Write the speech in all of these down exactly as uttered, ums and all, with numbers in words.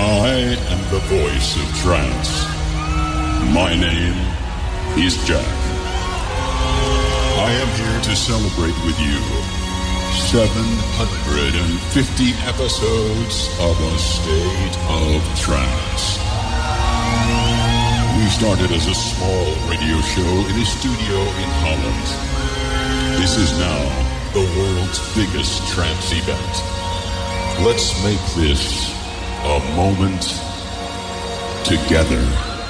I am the voice of trance. My name is Jack. I am here to celebrate with you seven hundred fifty episodes of A State of Trance. We started as a small radio show in a studio in Holland. This is now the world's biggest trance event. Let's make this a moment together.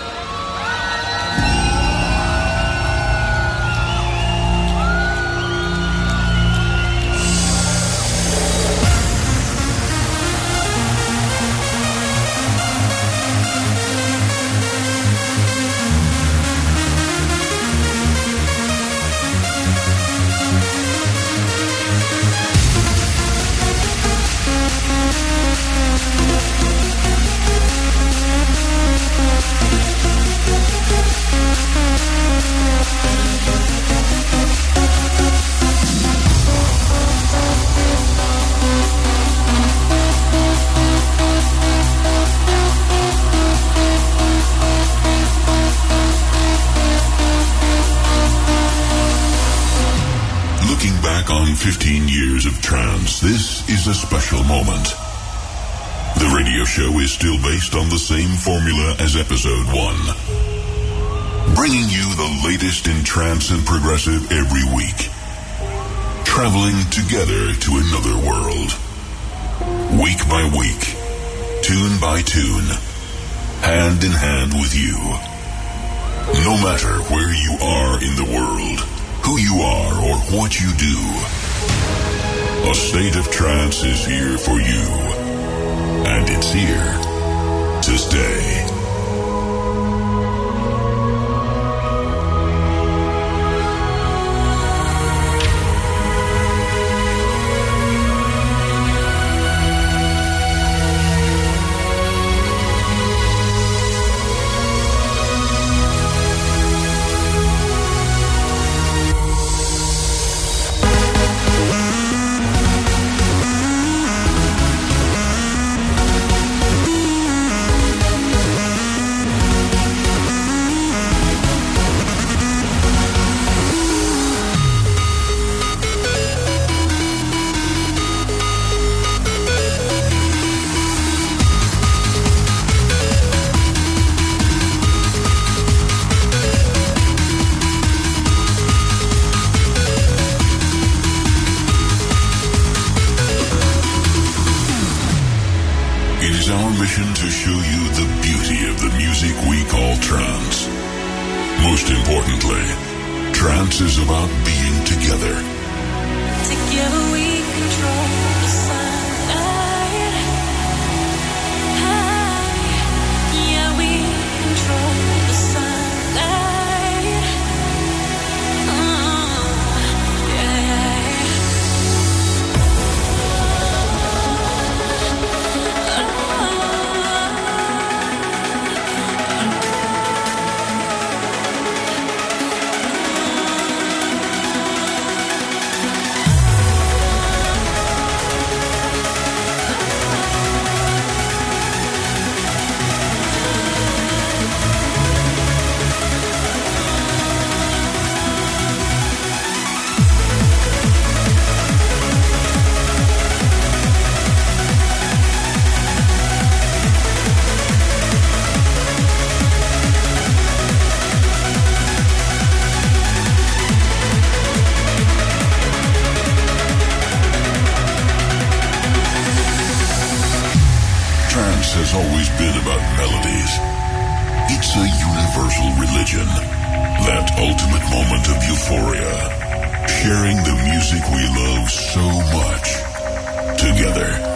fifteen years of trance, this is a special moment. The radio show is still based on the same formula as episode one. Bringing you the latest in trance and progressive every week. Traveling together to another world. Week by week. Tune by tune. Hand in hand with you. No matter where you are in the world, who you are or what you do, A State of Trance is here for you, and it's here to stay. To show you the beauty of the music we call trance. Most importantly, trance is about being together. Together we control the sunlight. Yeah, we control the sunlight. Oh, yeah. Has always been about melodies. It's a universal religion. That ultimate moment of euphoria. Sharing the music we love so much. Together.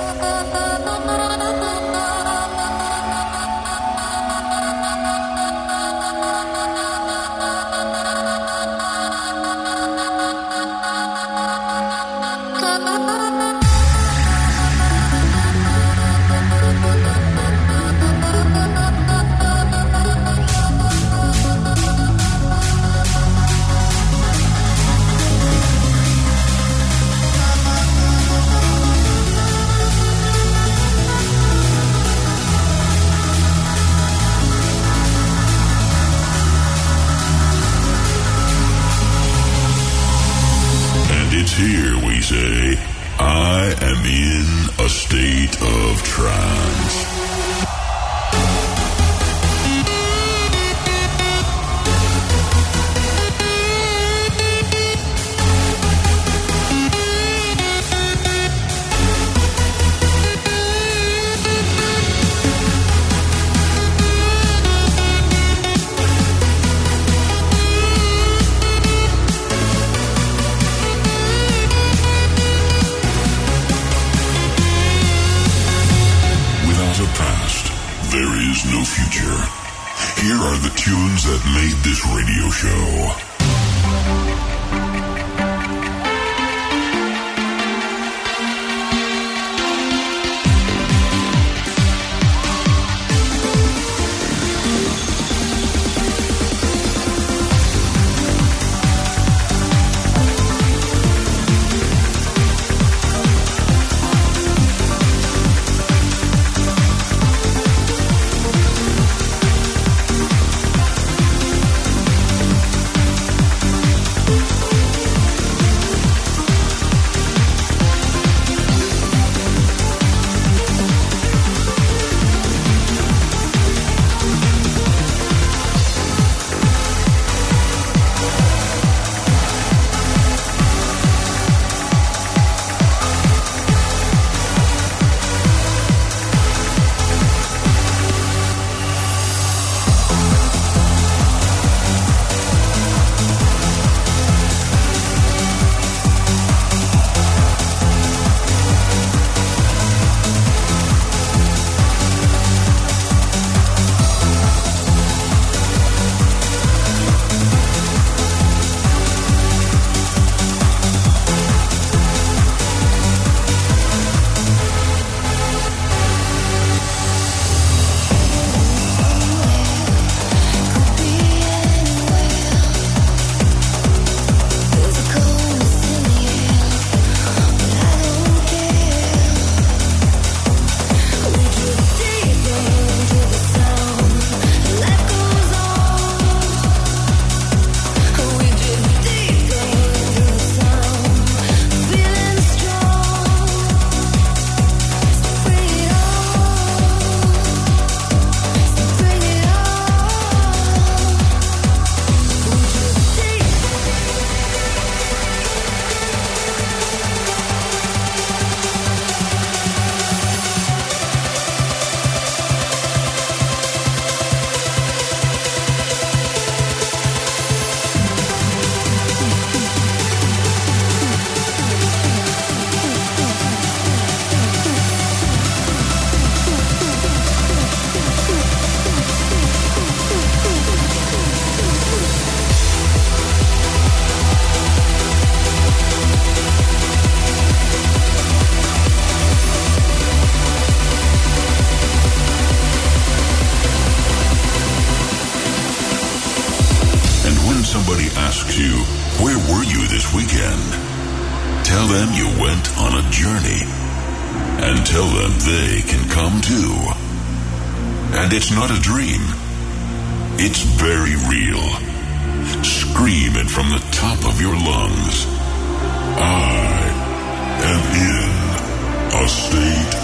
of Trance. There is no future. Here are the tunes that made this radio show. asks you, where were you this weekend? Tell them you went on a journey. And tell them they can come too. And it's not a dream. It's very real. Scream it from the top of your lungs. I am in a state